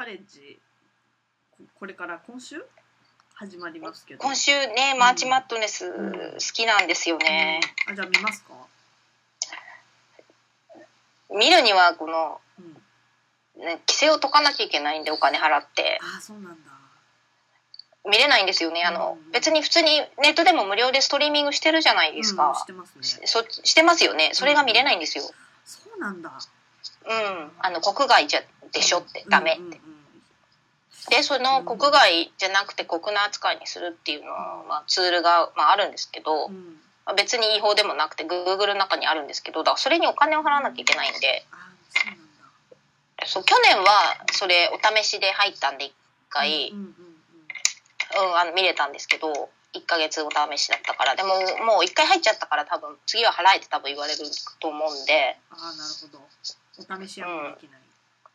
カレッジこれから今週始まりますけど、 今週ねマーチマッドネス好きなんですよね、 じゃあ見ますか？ 見るにはこの、規制を解かなきゃいけないんでお金払って。 そうなんだ。 見れないんですよね。別に普通にネットでも無料でストリーミングしてるじゃないですか。 してますね。 してますよね。それが見れないんですよ。 そうなんだ。 国外でしょってダメって。でその国外じゃなくて国内扱いにするっていうのは、ツールが、あるんですけど、別に違法でもなくて Google の中にあるんですけど、だからそれにお金を払わなきゃいけないんで。そう去年はそれお試しで入ったんで1回、見れたんですけど、1ヶ月お試しだったから。でももう1回入っちゃったから多分次は払えって多分言われると思うんで。 なるほど。お試しはもうできない。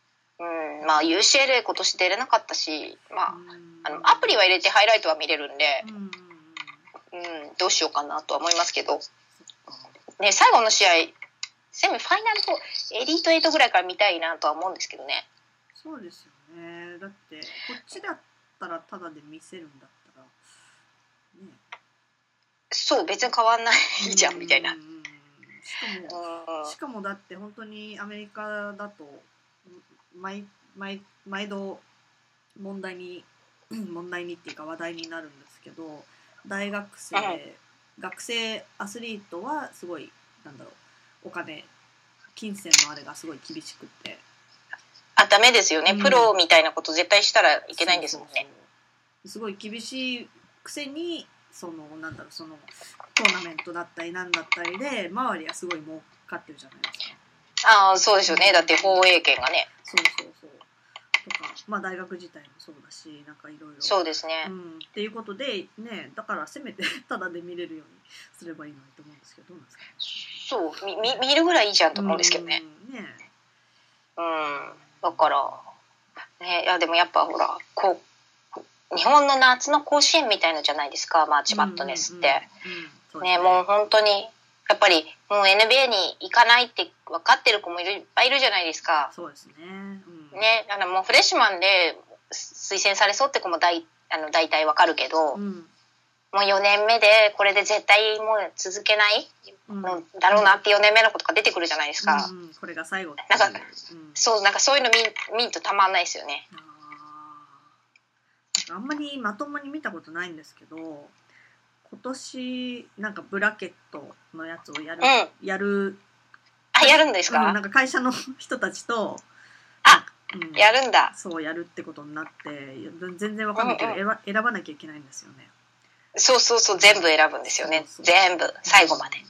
UCLA 今年出れなかったし、アプリは入れてハイライトは見れるんで、どうしようかなとは思いますけど、ね、最後の試合セミファイナルとエリート8ぐらいから見たいなとは思うんですけどね。 そうですよね。だってこっちだったらタダで見せるんだったら、ね、 そう別に変わんないじゃんみたいな。 しかもだって本当にアメリカだと毎度問題にっていうか話題になるんですけど、大学生、学生アスリートはすごいお金金銭のあれがすごい厳しくって、 ダメですよね、プロみたいなこと絶対したらいけないんですもんね。 すごい厳しいくせにそのトーナメントだったりなんだったりで周りはすごい儲かってるじゃないですか。 そうですよね。だって放映権がね。 そうとか、大学自体もそうだし、いろいろ。 そうですね。 っていうことでね、だからせめてタダで見れるようにすればいいのにと思うんですけど、どうなんですか？ そう見るぐらいいいじゃんと思うんですけどね。だからね、いやでもやっぱほら日本の夏の甲子園みたいのじゃないですか、マーチマッドネスって。ね、もう本当にやっぱりもう NBA に行かないって分かってる子もいっぱいいるじゃないですか。 そうですね。 ね、もうフレッシュマンで推薦されそうって子も大体分かるけど、もう4年目でこれで絶対もう続けないのだろうなって4年目の子とか出てくるじゃないですか。 これが最後ってそういうの見るとたまんないですよね。 あんまりまともに見たことないんですけど、今年ブラケットのやつをやるやるんですか？ 会社の人たちとやるんだ。 そうやるってことになって全然わかんないけど、選ばなきゃいけないんですよね。 そう全部選ぶんですよね。全部最後まで。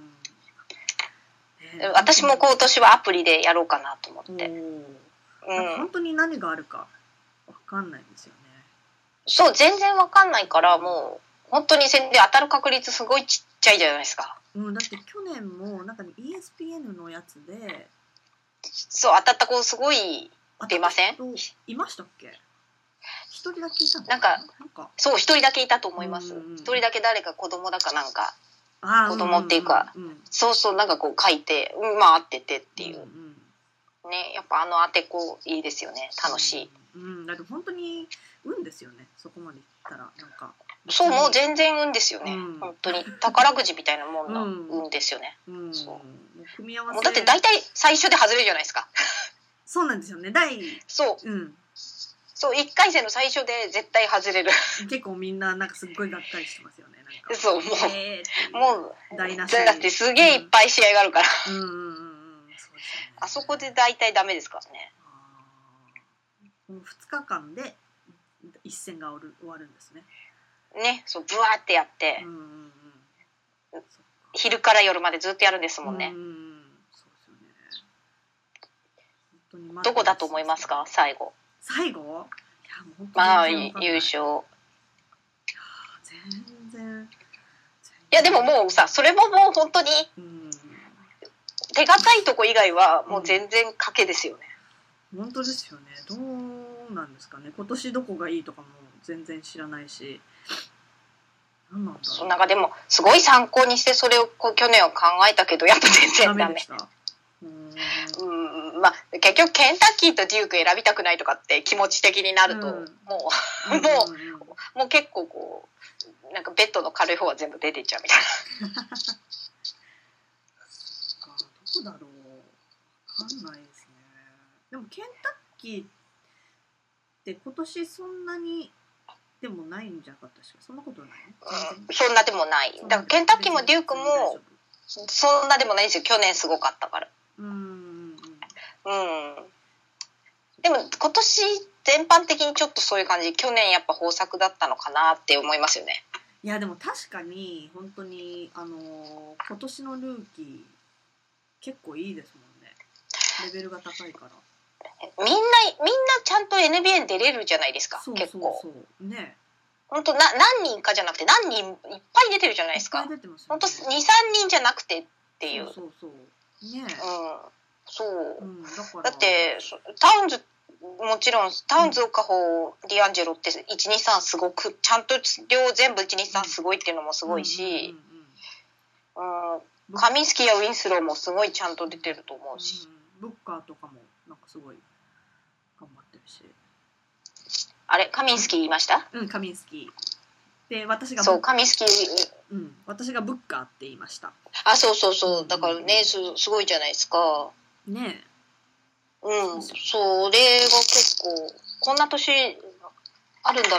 私も今年はアプリでやろうかなと思って。 本当に何があるかわかんないんですよね。 そう全然わかんないからもう本当にで当たる確率すごいちっちゃいじゃないですか。 だって去年もESPN のやつでそう当たった子すごい出ません？ いましたっけ？一人だけいたの？ そう一人だけいたと思います。一人だけ誰か子供だか子供っていうか、そうこう書いて合っててっていう、ね、やっぱ当て子いいですよね。楽しい。 だって本当に運ですよね。そこまでいったらそうもう全然運ですよね。本当に宝くじみたいなもんの運ですよね。そう組み合わせ。 もうだって大体最初で外れるじゃないですか。 そうなんですよね。 そう1回戦の最初で絶対外れる。 結構みんなすっごいがっかりしてますよね。 そうもうだってすげえいっぱい試合があるから。あそこで大体ダメですからね。 2日間で一戦が終わるんですね。 ね、そうブワーってやって、昼から夜までずっとやるんですもんね。どこだと思いますか？最後。 いやもう本当に優勝。 全然。 いやでももうさ、それももう本当に手堅いとこ以外はもう全然賭けですよね。 本当ですよね。どうなんですかね。今年どこがいいとかも全然知らないし。何なんだろう。 でもすごい参考にしてそれを去年は考えたけどやっぱ全然ダメ。 まあ結局ケンタッキーとデューク選びたくないとかって気持ち的になると、もう結構こうなんかベッドの軽い方は全部出ていっちゃうみたいな。 どこだろう、わかんないですね。でもケンタッキーって今年そんなにでもないんじゃなかったしか、そんなことない、 そんなでもない。だからケンタッキーもデュークもそんなでもないですよ。去年すごかったから。でも今年全般的にちょっとそういう感じ。去年やっぱ豊作だったのかなって思いますよね。 いやでも確かに本当に今年のルーキー結構いいですもんね。レベルが高いから。 みんなちゃんと NBA に出れるじゃないですか。結構。 そうね。 本当何人かじゃなくて何人いっぱい出てるじゃないですか。本当2、3人じゃなくてっていう。 ね。 そう。だってタウンズもちろんタウンズ、オカホ、ディアンジェロって123すごくちゃんと量全部123すごいっていうのもすごいし、カミンスキーやウィンスローもすごいちゃんと出てると思うし、 ブッカーとかもなんかすごい頑張ってるし。 あれカミンスキー言いました？ カミンスキーで私がカミンスキー、 私がブッカーって言いました。 そうだからね、すごいじゃないですかね。 それが結構こんな年あるんだなって。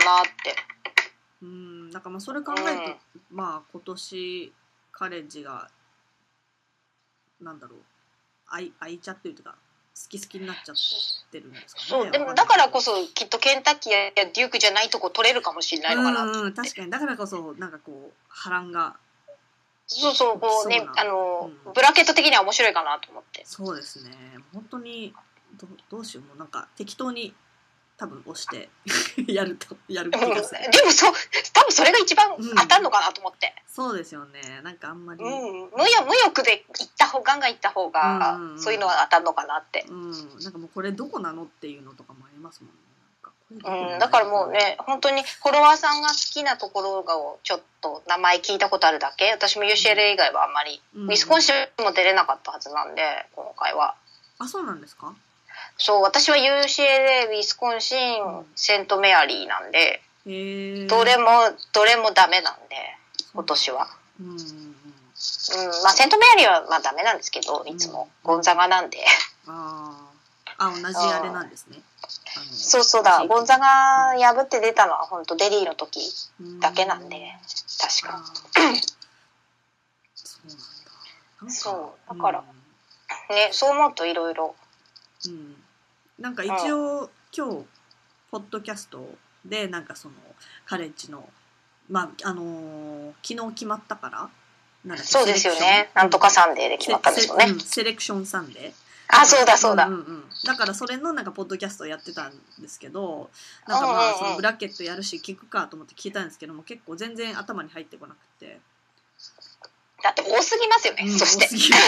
だからまあそれ考えると、まあ今年カレッジがなんだろう愛いちゃってるというか好きになっちゃってるんですかね。 でもだからこそきっとケンタッキーやデュークじゃないとこ取れるかもしれないのかなって。 確かにだからこそなんかこう波乱がこうねブラケット的には面白いかなと思って。 そうですね。本当にどうしよう、もうなんか適当に多分押してやる気がする。 でも多分それが一番当たるのかなと思って。 そうですよね。なんかあんまり、 無欲でガンガン行った方がそういうのは当たるのかなって。 なんかもうこれどこなのっていうのとかもありますもんね。 だからもうね、本当にフォロワーさんが好きなところがちょっと名前聞いたことあるだけ。私も UCLA 以外はあんまり、ウィスコンシンも出れなかったはずなんで今回は。 あ、そうなんですか？ そう、私は UCLA、ウィスコンシン、セントメアリーなんで、どれもダメなんで今年は。まあセントメアリーはまあダメなんですけど、いつもゴンザガなんで。 同じあれなんですね。 そうだ、ゴンザガ破って出たのは本当デリーの時だけなんで、確か。そうだからね、そう思うといろいろ。 なんか一応今日ポッドキャストでなんかそのカレッジのまあ昨日決まったからそうですよね。なんとかサンデーで決まったんですよね。 セレクションサンデー。 そうだ。 だからそれのなんかポッドキャストをやってたんですけど、なんかまあそのブラケットやるし聞くかと思って聞いたんですけども、結構全然頭に入ってこなくて。 だって多すぎますよね。そして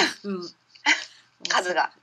数が。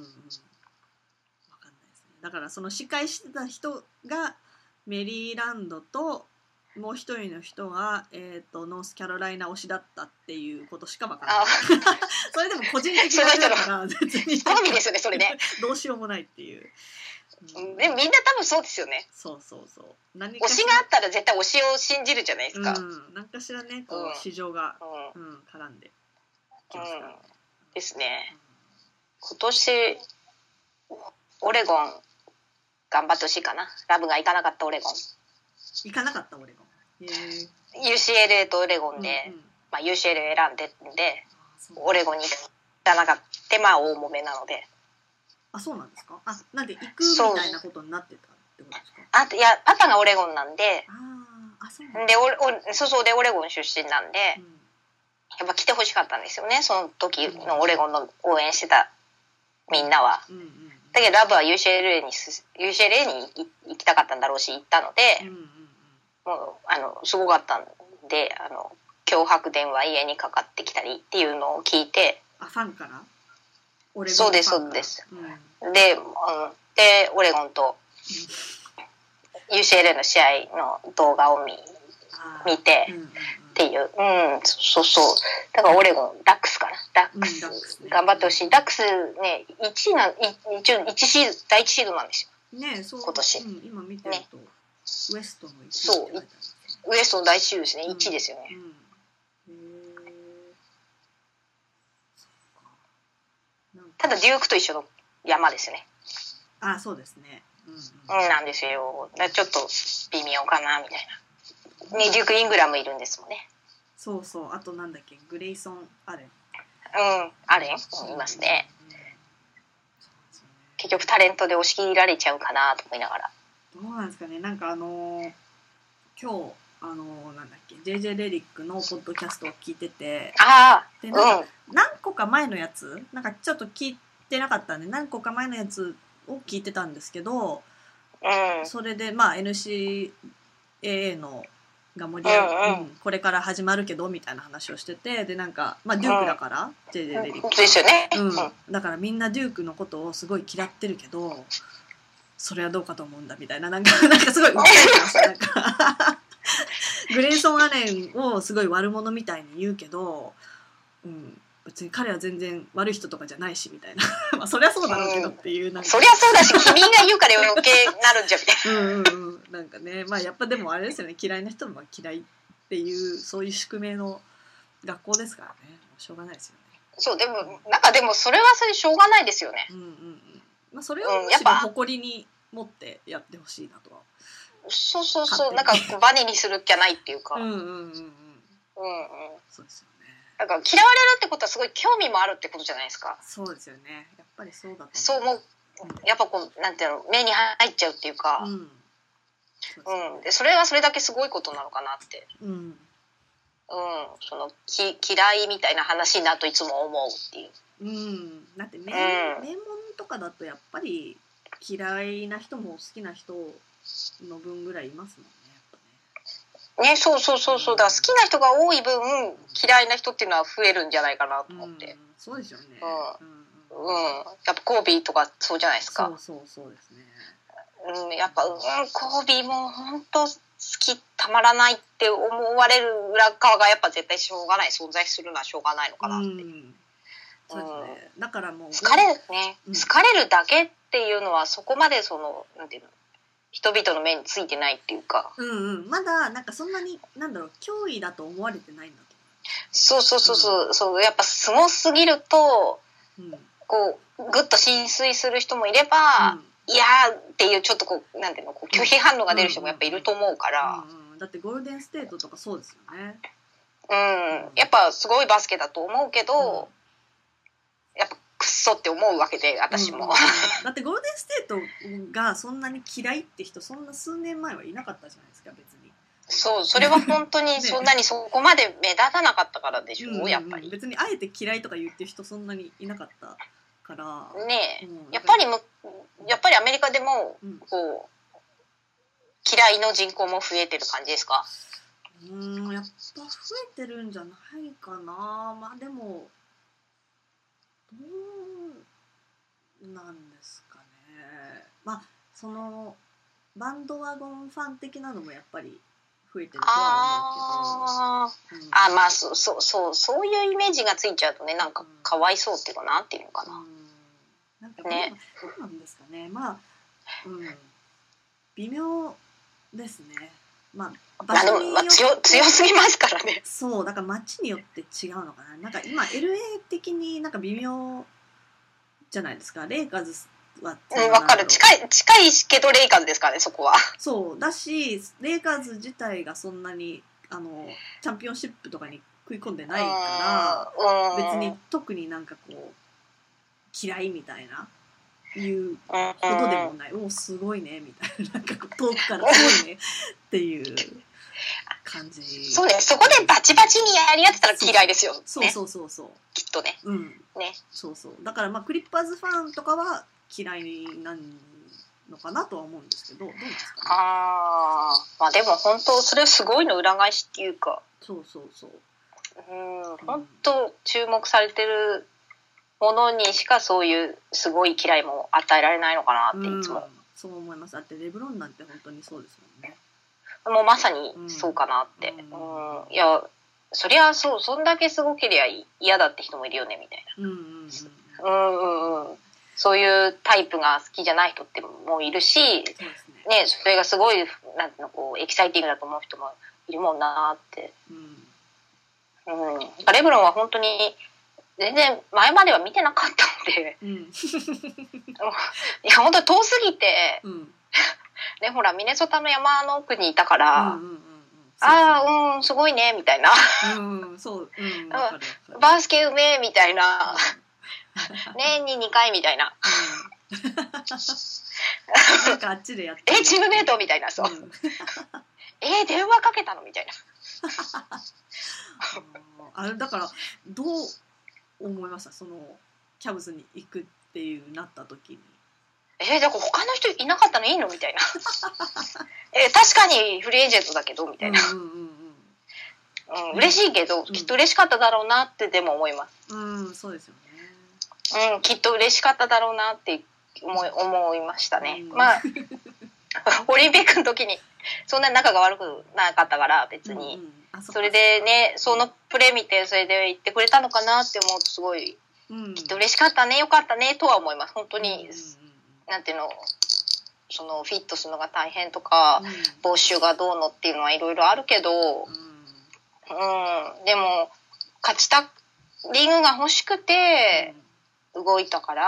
だからその司会してた人がメリーランドともう一人の人が、ノースキャロライナ推しだったっていうことしか分からない。それでも個人的なだから別に好みですよね、それね。 どうしようもないっていう。 でもみんな多分そうですよね。 そう。 推しがあったら絶対推しを信じるじゃないですか。 なんかしらね、こう市場が絡んできますから。 ですね。今年オレゴン頑張ってほしいかな。ラブが行かなかったオレゴン。 行かなかったオレゴン。 UCLA とオレゴンで、まあ UCLA 選んでオレゴンに行かなかったまあ大揉めなので。 あ、そうなんですか？なんで行くみたいなことになってたってことですか？ いやパパがオレゴンなんで。 そうでオレゴン出身なんで、やっぱ来てほしかったんですよね。その時のオレゴンの応援してたみんなは。だけどラブは UCLA に行きたかったんだろうし行ったので、もうすごかったんで脅迫電話家にかかってきたりっていうのを聞いて。 ファンから？ そうです。でオレゴンと UCLA の試合の動画を見てっていう。そうだからオレゴンラックスかな。 ダックス、頑張ってほしい。ダックスね、一応第一シードなんですよ。 ね、そう今年。 今見てると、ウエストの1位。 そう、ウエストの第一シードですね、1位ですよね。ただデュークと一緒の山ですね。 あ、そうですね。 なんですよ。ちょっと微妙かなみたいな。ね、デューク・イングラムいるんですもんね。 そうそう。あとなんだっけ、グレイソン・アレン。 アレンいますね。結局タレントで押し切られちゃうかなと思いながら。 どうなんですかね。なんか今日なんだっけ JJ レリックのポッドキャストを聞いてて、でなんか何個か前のやつなんかちょっと聞いてなかったんで何個か前のやつを聞いてたんですけど、それでまあ NCAA のが盛り上がこれから始まるけどみたいな話をしてて、でなんかまあデュークだから、JJ レリックですよね。 だからみんなデュークのことをすごい嫌ってるけど、それはどうかと思うんだみたいななんかすごい訴えてましたなんかグレイソン・アレンをすごい悪者みたいに言うけど、別に彼は全然悪い人とかじゃないしみたいなまあそりゃそうだろうけどっていう、なんかそりゃそうだし君が言うから余計なるんじゃみたいななんかね、まあやっぱでもあれですよね、嫌いな人も嫌いっていうそういう宿命の学校ですからね、しょうがないですよね。 そうでもそれはそれしょうがないですよね。 まあそれをむしろ誇りに持ってやってほしいなとは。 そうなんかバネにする気はないっていうか。そうですよね。 だから嫌われるってことはすごい興味もあるってことじゃないですか。 そうですよね。やっぱりそうだと思う。 そうもうやっぱこうなんていうの目に入っちゃうっていうか、でそれはそれだけすごいことなのかなって。その嫌いみたいな話になるといつも思うっていう。 だって名門とかだとやっぱり嫌いな人も好きな人の分ぐらいいますもんね。 そうだから好きな人が多い分嫌いな人っていうのは増えるんじゃないかなと思って。 そうですよね。 やっぱコービーとかそうじゃないですか。 そうですね。 やっぱコービーも本当好きたまらないって思われる裏側がやっぱ絶対しょうがない存在するのはしょうがないのかなって。 そうですね。だからもう好かれるだけっていうのはそこまでそのなんていうの人々の目についてないっていうか、 まだなんかそんなになんだろう脅威だと思われてないんだと。 そうやっぱすごすぎると、こうグッと浸水する人もいれば、いやーっていうちょっとこうなんていうのこう拒否反応が出る人もやっぱいると思うから、 だってゴールデンステートとかそうですよね。 やっぱすごいバスケだと思うけど、やっぱクッソって思うわけで私も、 だってゴールデンステートがそんなに嫌いって人そんな数年前はいなかったじゃないですか別に。 それは本当にそんなにそこまで目立たなかったからでしょ、やっぱり。 別にあえて嫌いとか言ってる人そんなにいなかったからね。やっぱりアメリカでもこう嫌いの人口も増えてる感じですか？ やっぱ増えてるんじゃないかな。まあでもどうなんですかね。まあそのバンドワゴンファン的なのもやっぱり増えてるとは思うけど、 まあそういうイメージがついちゃうとねなんかかわいそうっていうかなんていうのかな。 なんかね、どうなんですかね。まあ微妙ですね。まあ場所によって強すぎますからね。 そうだから街によって違うのかな。なんか今 LA 的になんか微妙じゃないですか。レイカーズはわかる。近いけどレイカーズですからねそこは。 そうだしレイカーズ自体がそんなにチャンピオンシップとかに食い込んでないから別に特になんかこう嫌いみたいないうことでもない。おすごいねみたいななんか遠くからすごいねっていう感じ。 そうね。そこでバチバチにやり合ってたら嫌いですよ。 そうきっとね。ね。 そうだからまあクリッパーズファンとかは嫌いなんのかなとは思うんですけど、どうですかね。 まあでも本当それすごいの裏返しっていうか。 そう。 本当注目されてるものにしかそういうすごい嫌いも与えられないのかなっていつも。 そう思います。だってレブロンなんて本当にそうですもんね。 もうまさにそうかなって。いやそりゃそう、そんだけすごけりゃ嫌だって人もいるよねみたいな。そういうタイプが好きじゃない人ってもいるし、ね、それがすごいなんていうのこうエキサイティングだと思う人もいるもんなって。レブロンは本当に全然前までは見てなかったので、いや本当に遠すぎて、ね、ほらミネソタの山の奥にいたから、すごいねみたいな、バースケうめえみたいな、年に2回みたいな、 なんかあっちでやってチームメイトみたいな、そう、電話かけたのみたいな。 あれだからどう思いました、そのキャブスに行くっていうなった時に。 だから他の人いなかったのいいのみたいな。確かにフリーエージェントだけどみたいな。嬉しいけど、きっと嬉しかっただろうなってでも思います。 そうですよね。きっと嬉しかっただろうなって思いましたね。まあオリンピックの時にそんなに仲が悪くなかったから別に、それでね、そのプレー見てそれで言ってくれたのかなって思うとすごい、きっと嬉しかったね、よかったねとは思います。本当に、なんていうの、そのフィットするのが大変とか、報酬がどうのっていうのはいろいろあるけど、でも勝ちたリングが欲しくて動いたから、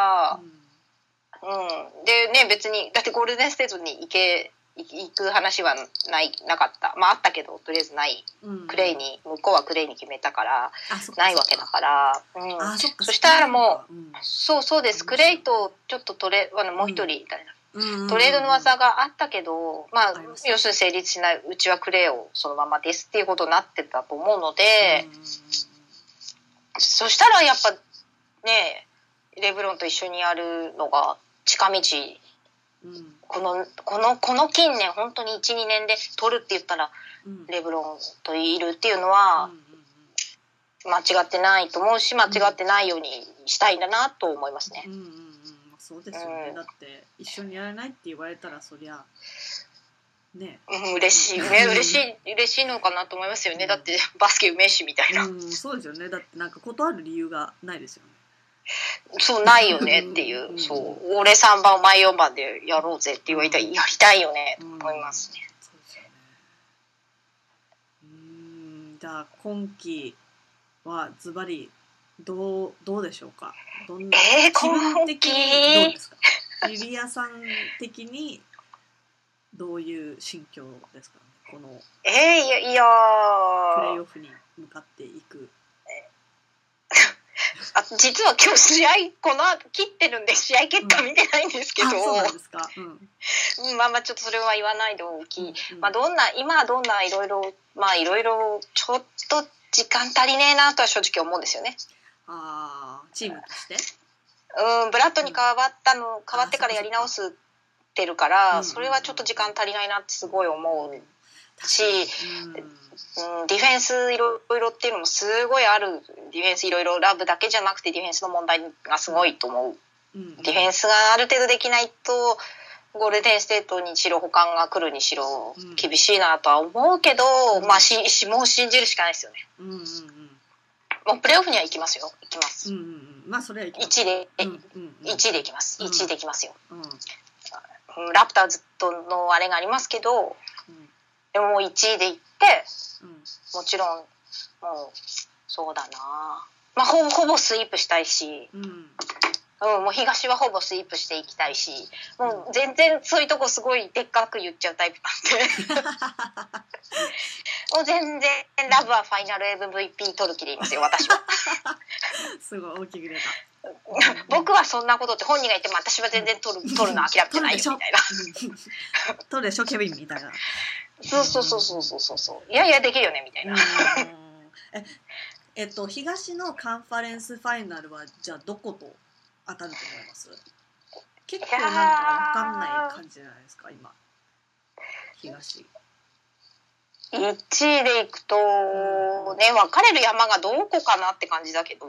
でね、別にだってゴールデンステートに行く話はなかった。まああったけどとりあえずない。クレイに向こうはクレイに決めたからないわけだから、そしたらもう、そうです、クレイとちょっともう一人みたいな、トレードの技があったけど、まあ要するに成立しない、うちはクレイをそのままですっていうことになってたと思うので、そしたらやっぱね、レブロンと一緒にやるのが近道。この近年本当に 1,2 年で取るって言ったら、レブロンといるっていうのは間違ってないと思うし、間違ってないようにしたいんだなと思いますね。 そうですよね、だって一緒にやらないって言われたらそりゃね、 嬉しいね、嬉しいのかなと思いますよね。だってバスケうめえしみたいな。 そうですよね。だってなんか断る理由がないですよね。 そうないよねっていう、そう俺3番お前4番でやろうぜって言われたらやりたいよねと思いますね。 そうですよね。じゃあ今期はズバリどうでしょうか。どんな気分的にどうですか。リリアさん的にどういう心境ですかね。このいやプレーオフに向かっていく。 実は今日試合この後切ってるんで試合結果見てないんですけど、 そうなんですか。 まあちょっとそれは言わないでおき、まあ今はどんないろいろちょっと時間足りねえなとは正直思うんですよね。 チームとして。 ブラッドに変わってからやり直してるから、それはちょっと時間足りないなってすごい思うし、ディフェンスいろいろっていうのもすごいある。ディフェンスいろいろラブだけじゃなくてディフェンスの問題がすごいと思う。ディフェンスがある程度できないとゴールデンステートにしろ補完が来るにしろ厳しいなとは思うけど、まあもう信じるしかないですよね。もうプレーオフには行きますよ。行きます。 まあそれは行きます。 1位で行きます。1位で行きますよ。ラプターズとのあれがありますけど、でも1位で行って、もちろんもうそうだな、まあほぼスイープしたいし、もう東はほぼスイープしていきたいし、もう全然そういうとこすごいでっかく言っちゃうタイプなんでもう全然ラブはファイナル MVP 取る気でいますよ、私は。 すごい大きく出た。 僕はそんなことって本人が言っても私は全然取るの諦めてないよみたいな。 取るでしょケビンみたいな。 そういやできるよねみたいな。 東のカンファレンスファイナルはじゃあどこと当たると思います？結構なんか分かんない感じじゃないですか今東。 1位でいくとね、分かれる山がどこかなって感じだけど、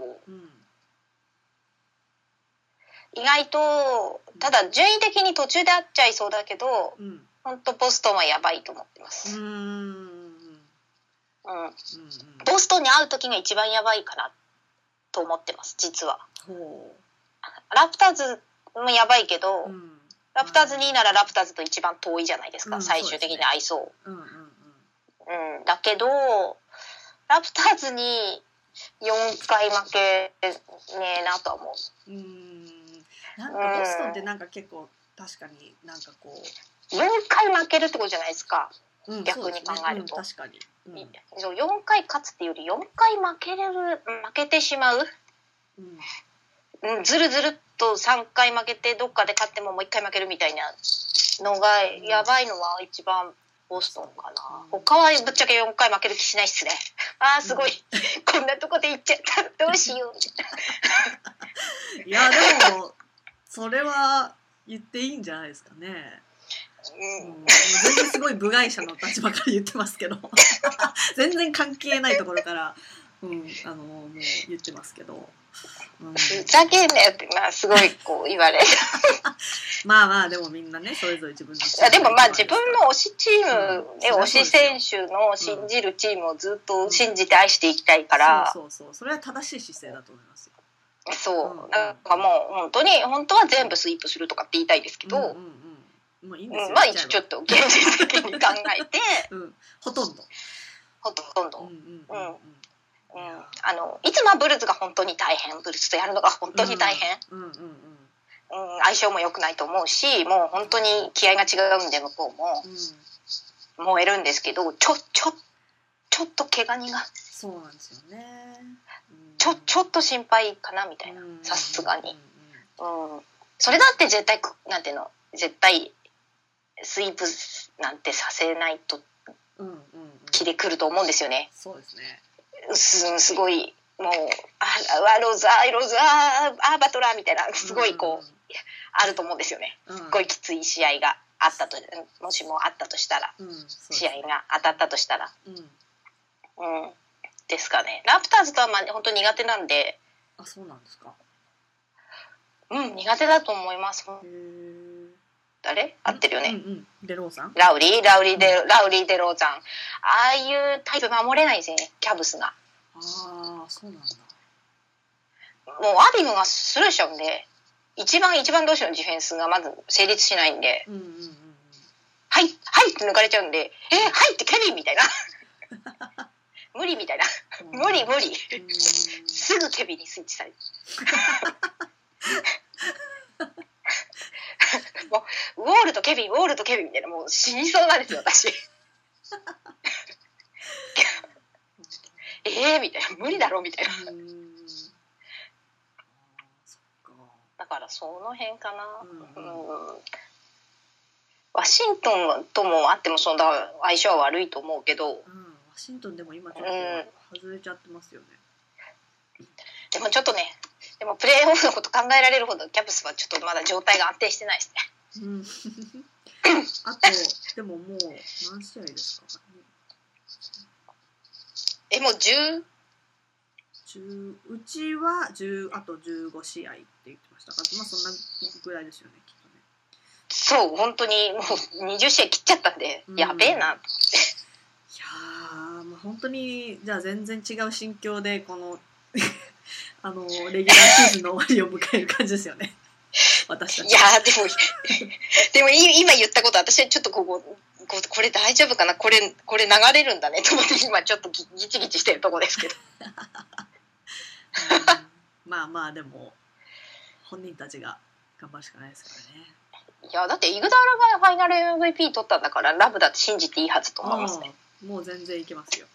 意外とただ順位的に途中で会っちゃいそうだけど、本当ボストンはやばいと思ってます。 うん、ボストンに会う時が一番やばいかなと思ってます実は。ラプターズもやばいけど、ラプターズにならラプターズと一番遠いじゃないですか、最終的に会いそう。だけどラプターズに4回負けねえなとは思う。 なんかボストンってなんか結構確かになんかこう 4回負けるってことじゃないですか、逆に考えると。 確かに、 そう4回勝つっていうより4回負けてしまう、ずるずるっと3回負けてどっかで勝ってももう1回負けるみたいなのがやばいのは一番ボストンかな。他はぶっちゃけ4回負ける気しないっすね。すごいこんなとこで行っちゃったどうしようみたいな。いやでもそれは言っていいんじゃないですかね。全然すごい部外者の立場から言ってますけど全然関係ないところからもう言ってますけど、 ふざけんなよってすごいこう言われるまあでもみんなねそれぞれ自分のチームでも自分の推しチーム、推し選手の信じるチームをずっと信じて愛していきたいから、 そうそれは正しい姿勢だと思いますよ。 そうなんかもう本当は全部スイープするとかって言いたいですけど、 もういいんですよ。 ちょっと現実的に考えて、 ほとんどいつもはブルズが本当に大変、ブルズとやるのが本当に大変、相性も良くないと思うし、もう本当に気合が違うんで向こうも燃えるんですけど、ちょっと怪我人がそうなんですよね、 ちょっと心配かなみたいな、さすがに、それだって絶対なんていうの、絶対スイープなんてさせないと気でくると思うんですよね。 そうですね。 すごいもうロザバトラーみたいなすごいこう、あると思うんですよね。すごいきつい試合があったと、もしもあったとしたら、試合が当たったとしたら、ですかね。ラプターズとは本当に苦手なんで。 あ、そうなんですか。 苦手だと思います。誰？合ってるよね。 デローザン？ ラウリーデローザン。ああいうタイプ守れないですね、キャブスが。 ああ、そうなんだ。 もうアディムがスルーしちゃうんで、一番同士のディフェンスがまず成立しないんで、はいって抜かれちゃうんで、はいってケビンみたいな。無理みたいな。無理。すぐケビンにスイッチされる。もうウォールとケビンみたいな、もう死にそうなんですよ私みたいな、無理だろみたいなだからその辺かな。ワシントンともあってもそんな相性は悪いと思うけど、ワシントンでも今ちょっと外れちゃってますよね。 でもちょっとね、でもプレーオフのこと考えられるほどキャプスはちょっとまだ状態が安定してないですね。 あとでももう何試合ですか？ もう10 うちはあと15試合って言ってましたから、そんなぐらいですよね、きっとね。 そう、本当にもう20試合切っちゃったんで、やべえなって。 いやもう本当にじゃあ全然違う心境でこのレギュラーシーズンの終わりを迎える感じですよね。私たち。いやでも今言ったこと、私はちょっとこれ大丈夫かな、これ流れるんだねと思って今ちょっとギチギチしてるとこですけど。 まあでも本人たちが頑張るしかないですからね。 いやだってイグダーラがファイナル MVP 取ったんだから、ラブだって信じていいはずと思いますね。 もう全然いけますよ。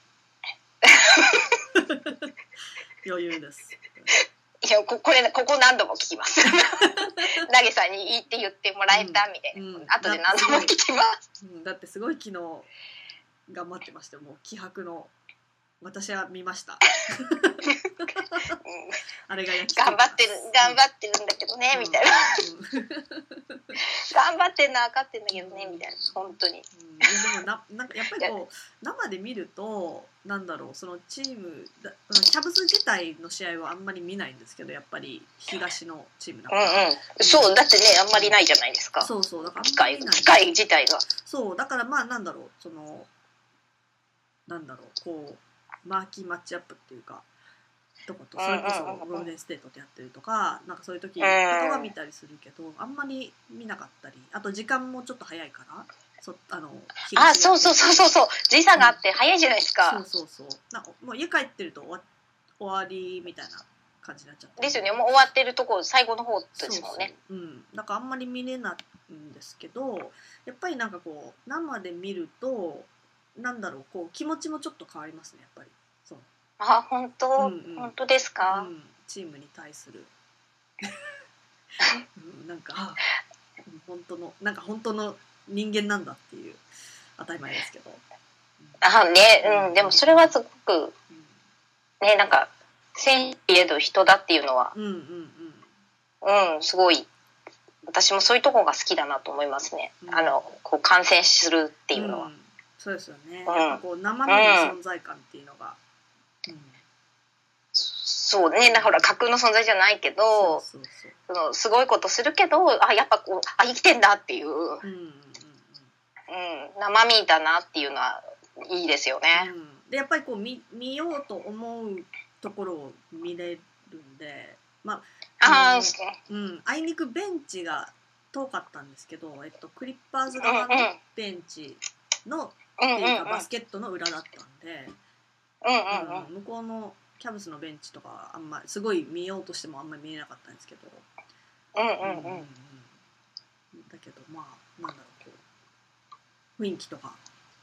余裕です。 いやここ何度も聞きます。ナゲさんに言ってもらえたみたいな、後で何度も聞きます。 だってすごい昨日頑張ってましたよ。もう気迫の私は見ました。あれが頑張ってるんだけどねみたいな。頑張ってんのは分かってんだけどねみたいな、本当に。 でもなんかやっぱりこう生で見るとなんだろう、そのチームキャブス自体の試合はあんまり見ないんですけど、やっぱり東のチームだから。 そうだってね、あんまりないじゃないですか。 そうだから機械自体が。 そうだからなんだろう、そのなんだろうこうマーキーマッチアップっていうかとことそれこそゴールデンステートでやってるとかなんかそういう時とかは見たりするけどあんまり見なかったりあと時間もちょっと早いからそうそう時差があって早いじゃないですか、 そうなんかもう家帰ってると終わりみたいな感じになっちゃってですよね。もう終わってるとこ最後の方ですもんね。 だからあんまり見れないんですけどやっぱりなんかこう生で見るとなんだろうこう気持ちもちょっと変わりますねやっぱりそう本当、本当ですか、 チームに対するなんか本当の人間なんだっていう当たり前ですけどでもそれはすごくねなんか選手への人だっていうのはすごい私もそういうところが好きだなと思いますね、こう観戦するっていうのは、 そうですよね、やっぱこう生身の存在感っていうのが、 そうねだから架空の存在じゃないけどそのすごいことするけどやっぱこう生きてんだっていう、生身だなっていうのはいいですよね、 でやっぱりこう見ようと思うところを見れるんであいにくベンチが遠かったんですけど、クリッパーズ側のベンチのっていうかバスケットの裏だったんで、向こうのキャブスのベンチとかあんますごい見ようとしてもあんまり見えなかったんですけど、だけどなんだろうこう雰囲気とか、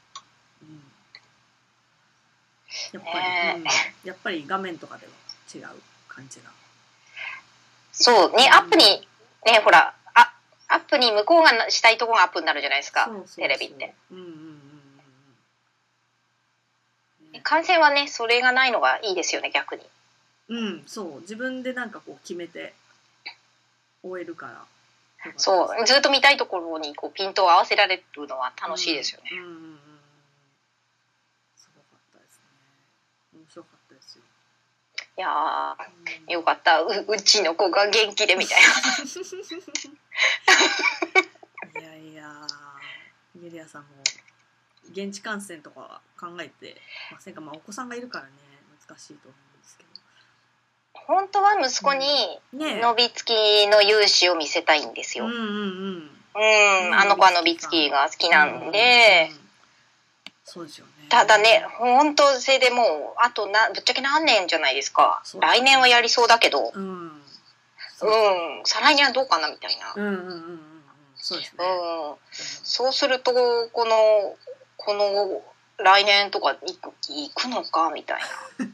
やっぱり画面とかでは違う感じが。 そうねアップにねほらアップに向こうがしたいところがアップになるじゃないですかテレビって。観戦はねそれがないのがいいですよね逆に。 そう自分でなんかこう決めて終えるから。 そうずっと見たいところにこうピントを合わせられるのは楽しいですよね。 すごかったですね。面白かったですよ。 いやよかったうちの子が元気でみたいな。いやユリアさんも現地観戦とか考えてませんか。お子さんがいるからね難しいと思うんですけど本当は息子にノビツキの勇姿を見せたいんですよ。あの子はノビツキが好きなんで、 そうですよね。 ただね本当それでもうあとぶっちゃけ何年じゃないですか。来年はやりそうだけど再来年はどうかなみたいな。 そうですね。 そうするとこの来年とか行くのかみたいな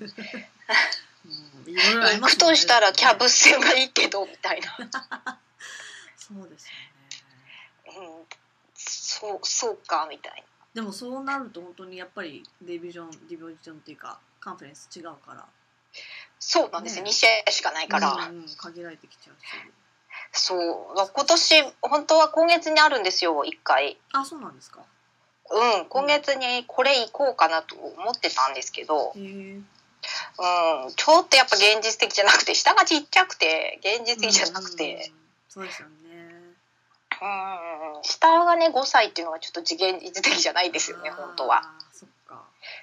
行くとしたらキャブス戦がいいけどみたいなそうですよね、 そうかみたいな。 でもそうなると本当にやっぱりディビジョンっていうかカンファレンス違うからそうなんですよ、2試合しかないから、 限られてきちゃうし。 そう今年本当は今月にあるんですよ1回。 そうなんですか。 今月にこれ行こうかなと思ってたんですけど、ちょっとやっぱ現実的じゃなくて下がちっちゃくて現実的じゃなくて、 そうですよね。 下がね5歳っていうのがちょっと現実的じゃないですよね本当は。 そっか。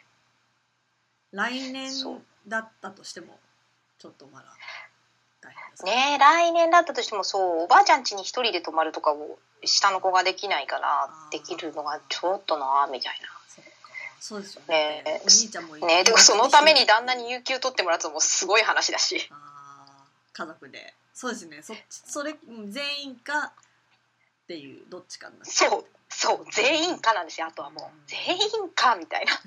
来年だったとしてもちょっとまだ大変ですね。来年だったとしてもそうおばあちゃん家に一人で泊まるとかを下の子ができないからできるのがちょっとなみたいな。 そうですよね。お兄ちゃんもいるね。でもそのために旦那に有給取ってもらうのもすごい話だし。 家族で。そうですね。それ全員かっていうどっちかになっちゃう。 そう全員かなんですよ。あとはもう全員かみたいな。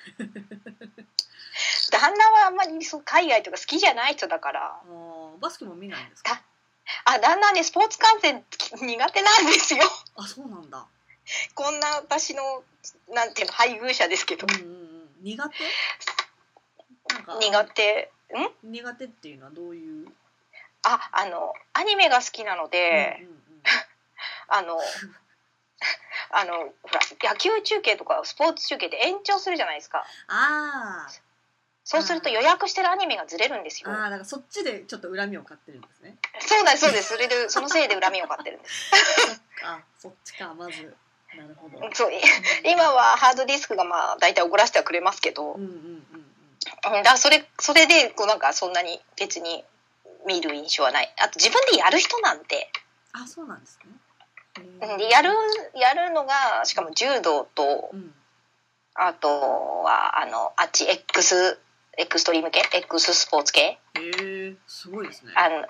旦那はあんまり海外とか好きじゃない人だから。 バスケも見ないんですか。 旦那ねスポーツ観戦苦手なんですよ。 そうなんだ。 こんな私のなんていうの配偶者ですけど、 苦手？ 苦手っていうのはどういう？ アニメが好きなので、ほら野球中継とかスポーツ中継で延長するじゃないですか。そうすると予約してるアニメがずれるんですよ。 だからそっちでちょっと恨みを買ってるんですね。 そうですそれでそのせいで恨みを買ってるんです。 そっちかまず。 なるほど。 そう今はハードディスクがまあ大体送らせてはくれますけど、だからそれでこうなんかそんなに別に見る印象はない。あと自分でやる人なんで。 あ、そうなんですね。でやるのがしかも柔道と、あとはあっちエクストリーム系 X スポーツ系。 すごいですね。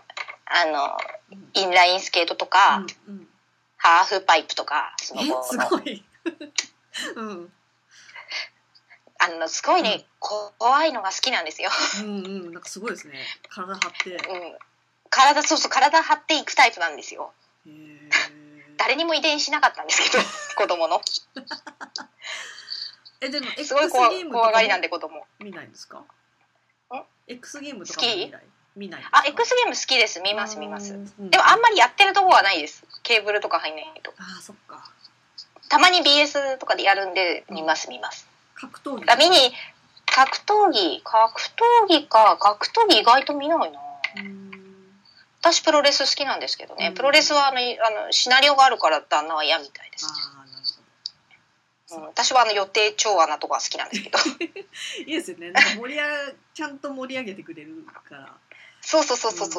インラインスケートとか、ハーフパイプとかスノボーの。すごい。 すごいね、怖いのが好きなんですよ。 なんかすごいですね。体張って。 体張っていくタイプなんですよ。誰にも遺伝しなかったんですけど、子供の。 でもすごい怖がりなんで子供。 見ないんですか？X ゲームとか見ない。 X ゲーム好きです。見ます。でもあんまりやってるとこはないです。ケーブルとか入んないと。 そっか。 たまに BS とかでやるんで見ます。 格闘技。 格闘技意外と見ないな。私プロレス好きなんですけどね。プロレスはシナリオがあるから旦那は嫌みたいです。私は予定調和なとこが好きなんですけど。 いいですよね。なんかちゃんと盛り上げてくれるから。 そう。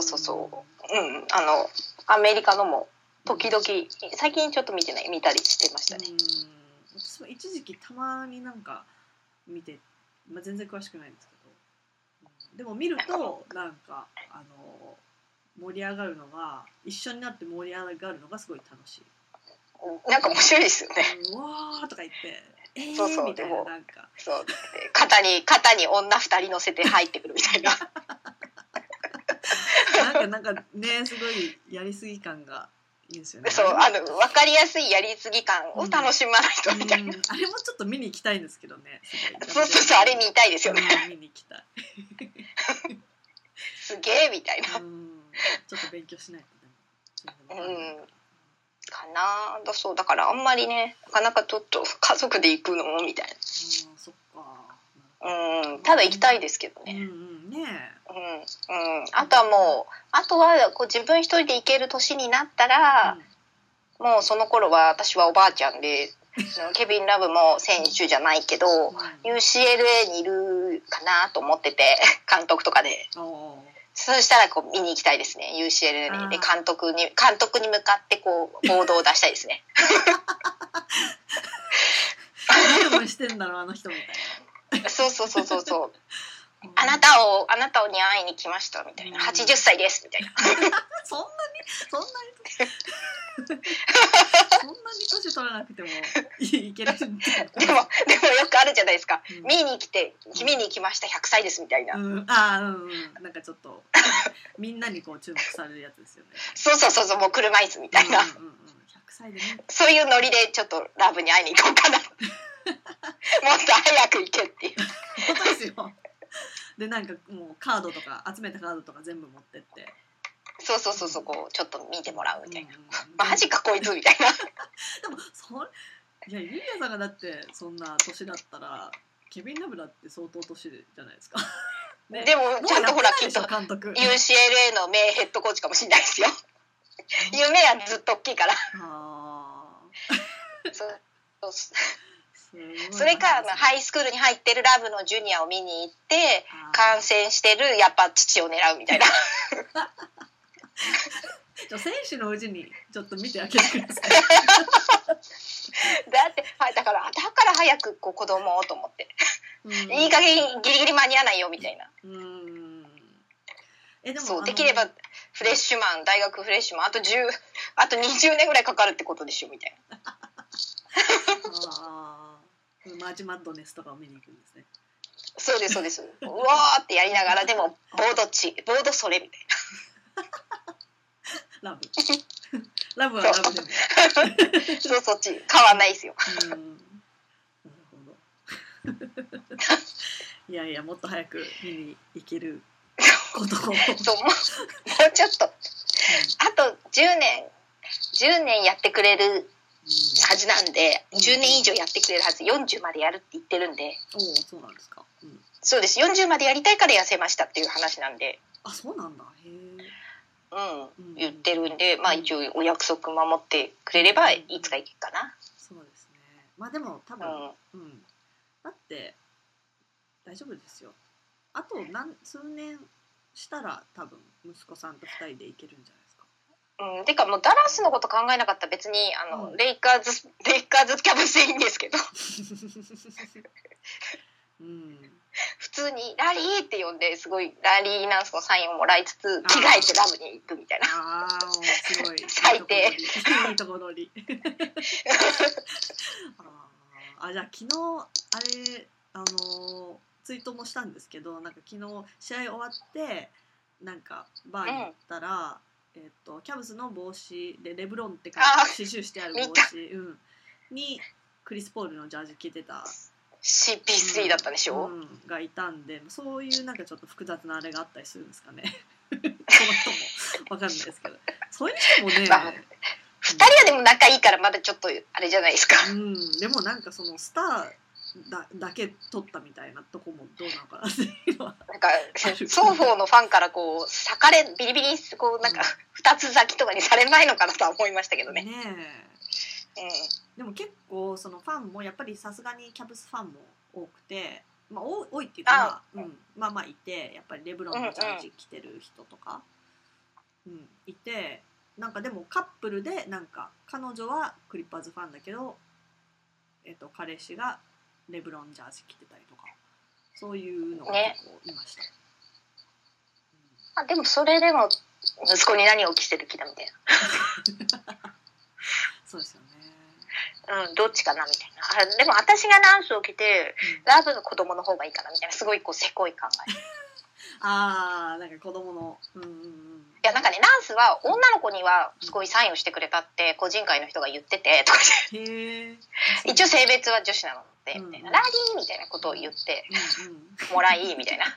アメリカのも時々最近ちょっと見たりしてましたね。 私も一時期たまになんか見て、全然詳しくないんですけど、でも見るとなんか盛り上がるのが一緒になって盛り上がるのがすごい楽しい。 なんか面白いですよね。 わーとか言ってそうみたいな、なんかそう肩に女2人乗せて入ってくるみたいな。 なんかね、すごいやりすぎ感がいいですよね。 そう分かりやすいやりすぎ感を楽しまないとみたいな。 あれもちょっと見に行きたいんですけどね。 そうあれ見たいですよね。 見に行きたい。 すげえみたいな。 ちょっと勉強しないとね。 かな。そうだからあんまりね、なかなかちょっと家族で行くのもみたいな。 そっか。 ただ行きたいですけどね。あとはこう自分一人で行ける年になったら、もうその頃は私はおばあちゃんで、ケビン・ラブも選手じゃないけど、UCLA にいるかなと思ってて、監督とかで。そうしたらこう見に行きたいですね。UCLA にで監督に向かってこうボードを出したいですね。 何をしてんだろうあの人みたいな。 そう。あなたに会いに来ましたみたいな。80歳ですみたいな。 そんなに年取らなくてもいけるんだ。 でもよくあるじゃないですか。見に行きました100歳ですみたいな。 なんかちょっとみんなにこう注目されるやつですよね。 そうもう車椅子みたいな。100 歳でね。 そういうノリでちょっとラブに会いに行こうかな。もっと早く行けっていう。 本当ですよ。でなんかもうカードとか集めたカードとか全部持ってって。 そうこうちょっと見てもらうみたいな。マジかこいつみたいな。 でもユリアさんがだってそんな年だったらケビン・ラブだって相当年じゃないですか。 ね、でもちゃんとほらきっと UCLA の名ヘッドコーチかもしれないですよ。夢はずっと大きいから。それかハイスクールに入ってるラブのジュニアを見に行って観戦してるやっぱ父を狙うみたいな。 選手のうちにちょっと見てあげてください。 だから早くこう子供をと思って、いい加減ギリギリ間に合わないよみたいな。でもそうできれば大学フレッシュマンあと20年ぐらいかかるってことでしょみたいな。 マーチマッドネスとかを見に行くんですね。 そうですうわーってやりながらでもボードそれみたいな。ラブはラブでもそうそっち変わんないですよ。 なるほど。いやもっと早く見に行けることをもうちょっと、あと10年やってくれるはずなんで、10年以上やってくれるはず、40までやるって言ってるんで。 そうなんですか。 そうです、40までやりたいから痩せましたっていう話なんで。 そうなんだ。へえ。言ってるんで、一応お約束守ってくれればいつか行けるかな。 そうですまあでも多分、だって大丈夫ですよ。あと数年したら多分息子さんと2人で行けるんじゃないですか。 てかもうダラスのこと考えなかったら別にレイカーズキャブスでいいんですけど普通にラリーって呼んですごいラリーナンスのサインをもらいつつ着替えてラブに行くみたいな。 もうすごい最低いいとこ取りじゃあ昨日あれツイートもしたんですけど、なんか昨日試合終わってなんかバーに行ったら、キャブスの帽子でレブロンって刺繍してある帽子、にクリス・ポールのジャージ着てた CP3 だったでしょ、 がいたんで、そういうなんかちょっと複雑なあれがあったりするんですかねこの人も分かんないですけど、そういう人もね、 2人はでも仲いいからまだちょっとあれじゃないですか。 でもなんかそのスターだけ取ったみたいなとこもどうなのかなっていうのはなんか双方のファンからこう裂かれビリビリこうなんか2つ咲きとかにされないのかなとは思いましたけどね。 でも結構そのファンもやっぱりさすがにキャブスファンも多くて、多いっていうかまあいて、やっぱりレブロンのジャージ着てる人とか、いて、なんかでもカップルでなんか彼女はクリッパーズファンだけど、彼氏がレブロンジャージ着てたりとか、そういうのが結構いました。 でもそれでも息子に何を着せる気だみたいなそうですよね。 どっちかなみたいな。でも私がナンスを着て、ラブの子供の方がいいかなみたいな、すごいこうせこい考えなんか子供のいやなんかね、ナンスは女の子にはすごいサインをしてくれたって個人会の人が言っててとか一応性別は女子なのでみたいな、ラリーみたいなことを言ってもらいみたいな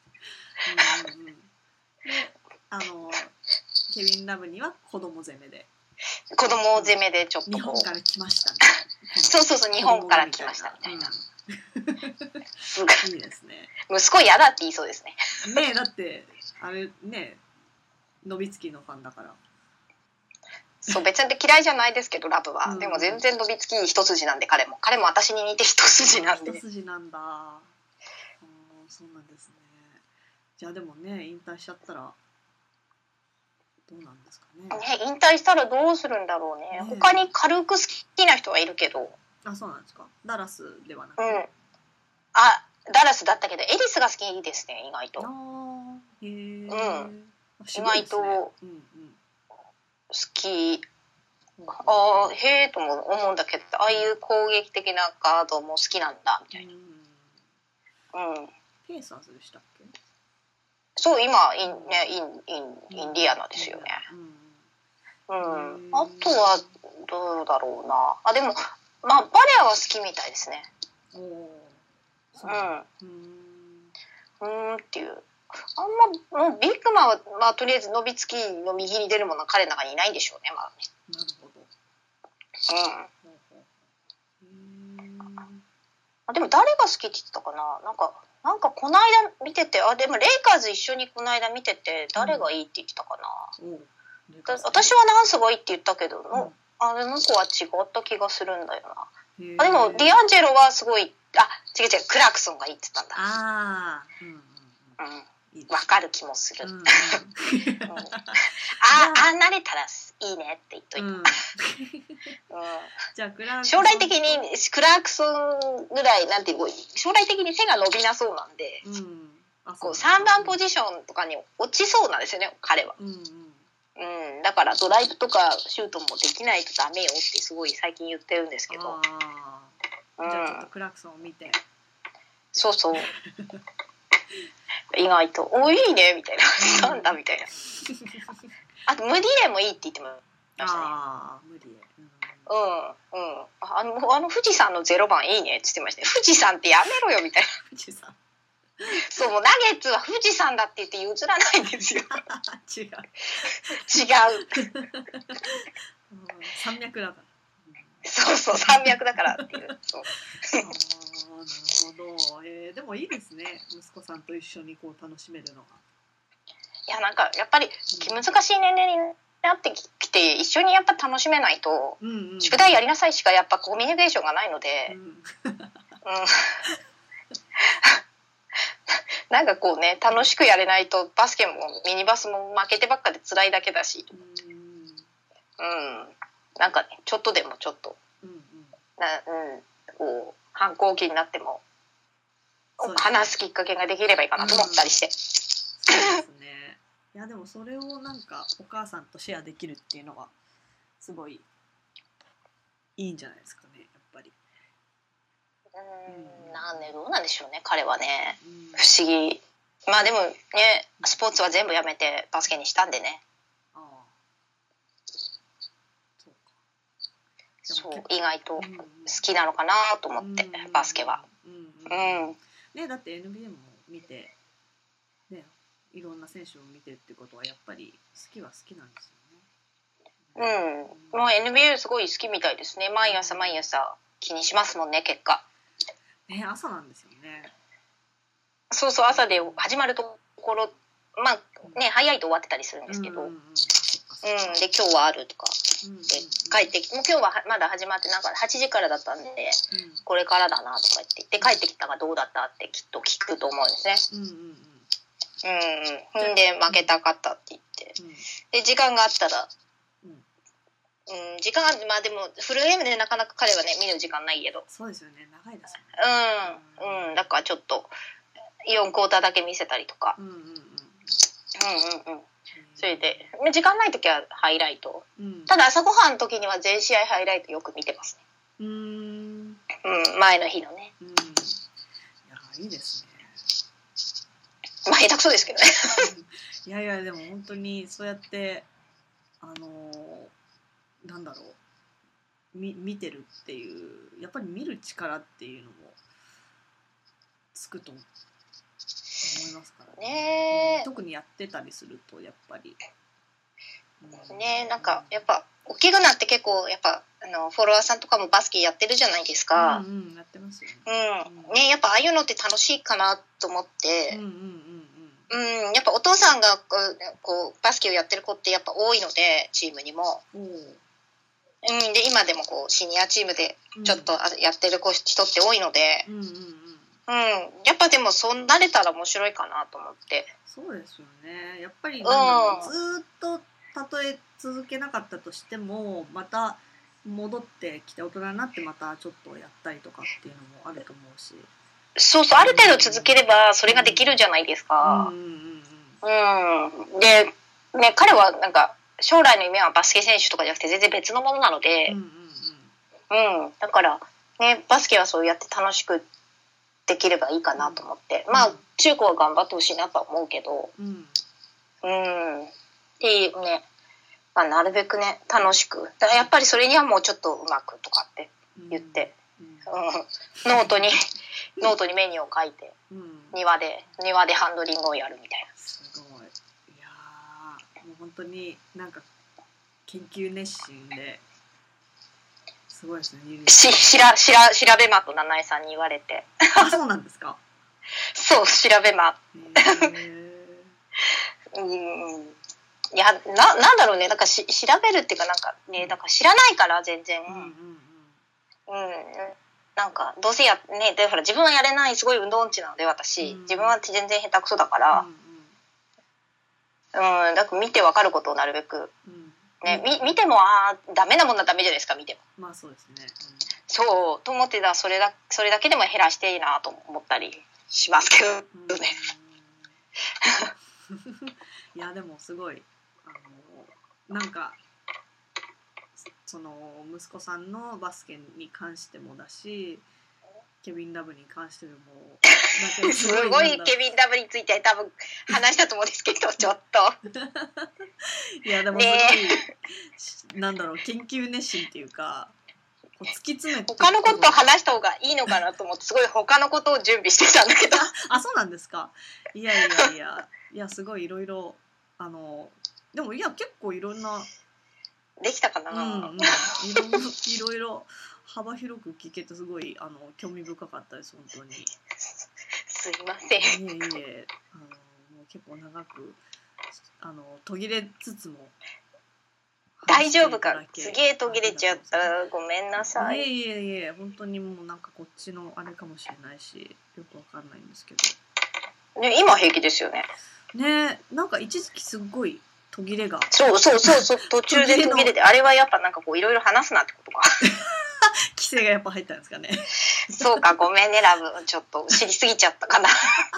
ケビン・ラブには子供攻めでちょっと日本から来ましたね。 そう日本から来ましたみたいな。 すごいいいですね。 息子嫌だって言いそうですね。 ねえ、だってあれね、ノビツキのファンだから。 そう、別に嫌いじゃないですけどラブは、でも全然ノビツキ一筋なんで、彼も私に似て一筋なんで。 一筋なんだ。そうなんですね。じゃあでもね、引退しちゃったらどうなんですかね。 引退したらどうするんだろうね。他に軽く好きな人はいるけど。 そうなんですか。ダラスではなくて。 ダラスだったけどエリスが好きですね、意外と。意外と好き。へえとも思うんだけど、ああいう攻撃的なガードも好きなんだみたいな。 ペーサーズでしたっけ？ そう、今インディアナですよね。あとはどうだろうな。でもバレアは好きみたいですね。っていう。もうビッグマンは、とりあえずノビツキの右に出るものは彼の中にいないんでしょうね、まだね。 なるほど。でも誰が好きって言ってたかな。なんかこの間見てて、でもレイカーズ一緒にこの間見てて、誰がいいって言ってたかな。私はナンスがいいって言ったけど、あの子は違った気がするんだよな。でもディアンジェロはすごい、違うクラクソンがいいって言ったんだ。わかる気もする。慣れたらいいねって言っといた。 将来的にクラークソンぐらいなんていう将来的に背が伸びなそうなんで、3番ポジションとかに落ちそうなんですよね、彼は。だからドライブとかシュートもできないとダメよってすごい最近言ってるんですけど。 じゃあちょっとクラークソンを見て。 そう意外といいねみたいな、なんだみたいな。あとムディエもいいって言ってましたね。 ムディエ。 富士山の0番いいねって言ってましたね。富士山ってやめろよみたいな。 富士山。 そう、ナゲッツは富士山だって言って譲らないんですよ。 違う。山脈だから。 そう山脈だからっていう。そう。 なるほど。でもいいですね。息子さんと一緒にこう楽しめるのが。 いやなんかやっぱり難しい年齢になってきて一緒にやっぱ楽しめないと、 うんうん、 宿題やりなさいしかやっぱコミュニケーションがないので、なんかこうね楽しくやれないとバスケもミニバスも負けてばっかで辛いだけだし、なんかねちょっとでもちょっと、こう反抗期になっても話すきっかけができればいいかなと思ったりして。 そうですね。いやでもそれをなんかお母さんとシェアできるっていうのはすごいいいんじゃないですかね、やっぱり。 なんでどうなんでしょうね彼はね、不思議。まあでもねスポーツは全部やめてバスケにしたんでね。そう意外と好きなのかなと思って、バスケは。 ね、だって NBA も見て、ね、いろんな選手を見てってことはやっぱり好きは好きなんですよね。もう NBA すごい好きみたいですね。毎朝気にしますもんね結果。 ね、朝なんですよね。 そうそう朝で始まるところまあね早いと終わってたりするんですけど、で今日はあるとか。帰ってきてもう今日はまだ始まってなんか8時からだったんで、これからだなとか言って帰ってきたがどうだったってきっと聞くと思うんですね。で負けたかったって言って、で時間があったら、時間まあでもフルゲームでなかなか彼はね見る時間ないけど、 そうですよね長いですよね。だからちょっと4クォーターだけ見せたりとか。それで時間ない時はハイライト、ただ朝ごはんの時には全試合ハイライトよく見てますね。前の日のね。 いやいいですね。まあ下手くそですけどね。 いやいやでも本当にそうやってなんだろう見てるっていうやっぱり見る力っていうのもつくと思いますからね。特にやってたりするとやっぱりね、なんかやっぱ大きくなって結構やっぱフォロワーさんとかもバスケやってるじゃないですか。 やってますよね。やっぱああいうのって楽しいかなと思って、やっぱお父さんがこうバスケをやってる子ってやっぱ多いのでチームにも。で今でもこうシニアチームでちょっとやってる人って多いので。やっぱでもそうなれたら面白いかなと思って。 そうですよね。やっぱりずっとたとえ続けなかったとしてもまた戻ってきて大人になってまたちょっとやったりとかっていうのもあると思うし。 そうそうある程度続ければそれができるじゃないですか。で、ね、彼はなんか将来の夢はバスケ選手とかじゃなくて全然別のものなので、だからねバスケはそうやって楽しくできればいいかなと思って、まあ中高は頑張ってほしいなとは思うけど、っていうね、まあ、なるべくね楽しくだからやっぱりそれにはもうちょっとうまくとかって言って、ノートにメニューを書いて、庭でハンドリングをやるみたいな。 すごい。いやもう本当になんか研究熱心ですごいですね。 調べ魔と七重さんに言われて。 あ、そうなんですか。 そう調べ魔。いやなんだろうね。なんか調べるっていうかなんかねなんか知らないから全然。なんかどうせねでほら自分はやれないすごい運動音痴なので私、自分は全然下手くそだから。だから見てわかることをなるべく。ね、見てもダメなものはダメじゃないですか見ても。 まあそうですね。 そうと思ってたそれだけでも減らしていいなと思ったりしますけどね。 いやでもすごいなんかその息子さんのバスケに関してもだしケビン・ラブに関してもなんかすごいケビン・ラブについて多分話したと思うんですけどちょっといやでもすごい、なんだろう研究熱心っていうかこう突き詰めて他のことを話した方がいいのかなと思ってすごい他のことを準備してたんだけどあそうなんですか。いやすごいいろいろでもいや結構いろんなできたかな。 いろいろ幅広く聞けてすごい興味深かったです本当に。 すいません。 もう結構長く途切れつつも大丈夫か、すげえ途切れちゃった。ごめんなさい。 いえいえ、本当にもうなんかこっちのあれかもしれないし、よくわかんないんですけど。ね、今平気ですよね。 ね、なんか一時期すっごい途切れが。 そう、途中で途切れて、あれはやっぱなんかこういろいろ話すなってことか。 規制がやっぱ入ったんですかね。 そうか、ごめんね、ラブ。ちょっと知りすぎちゃったかな。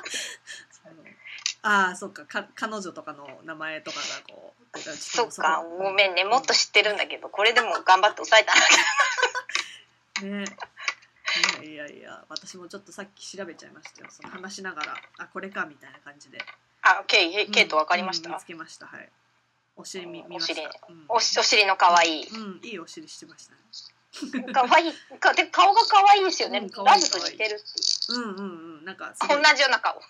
ああ、そっか、彼女とかの名前とかがこう。 そっか、ごめんね、もっと知ってるんだけど、これでも頑張って抑えたんだけど。ね。いや、私もちょっとさっき調べちゃいましたよ。その話しながら、あ、これかみたいな感じで。 あ、ケイト分かりました？ 見つけました、はい。お尻見ました。 お尻の可愛い。 いいお尻してましたね。 可愛い。顔が可愛いですよね。ラブと似てるっていう。 なんか同じような顔。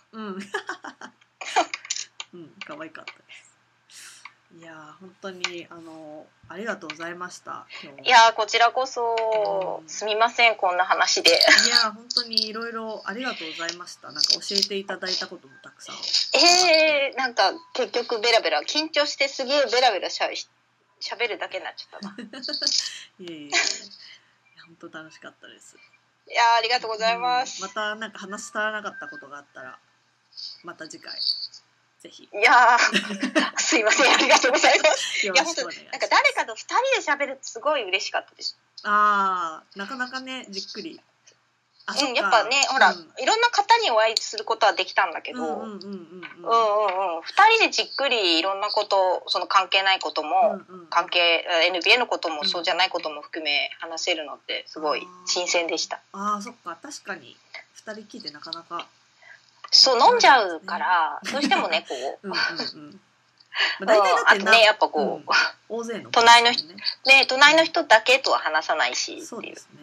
可愛かったです。いや本当にありがとうございました。 いやこちらこそ、すみませんこんな話で。いや本当にいろいろありがとうございました。なんか教えていただいたこともたくさん。 なんか結局ベラベラ緊張してすげえベラベラしゃべるだけになっちゃったな。 いや本当楽しかったです。 いやありがとうございます。 またなんか話し足らなかったことがあったらまた次回。ぜひ。 いやすいませんありがとうございます。いや本当なんか誰かと2人で喋るってすごい嬉しかったです。 なかなかねじっくり。 やっぱねほら、いろんな方にお会いすることはできたんだけど、2人でじっくりいろんなことその関係ないことも、NBA のこともそうじゃないことも含め話せるのってすごい新鮮でした。 そっか確かに2人きりでなかなか。 そう飲んじゃうからどうしてもねこうあとねやっぱこう大勢の隣の人だけとは話さないしっていう。 そうですね。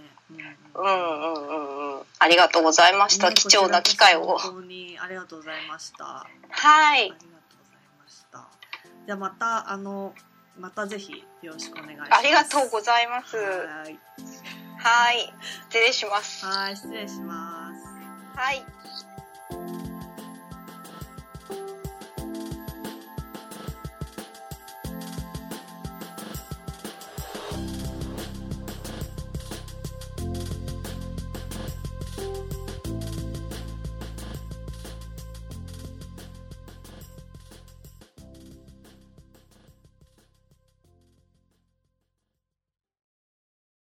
ありがとうございました。貴重な機会を。 本当にありがとうございました。 はい。 ありがとうございました。じゃあまたぜひよろしくお願いします。 ありがとうございます。はい。失礼します。 はい、失礼します。 はい。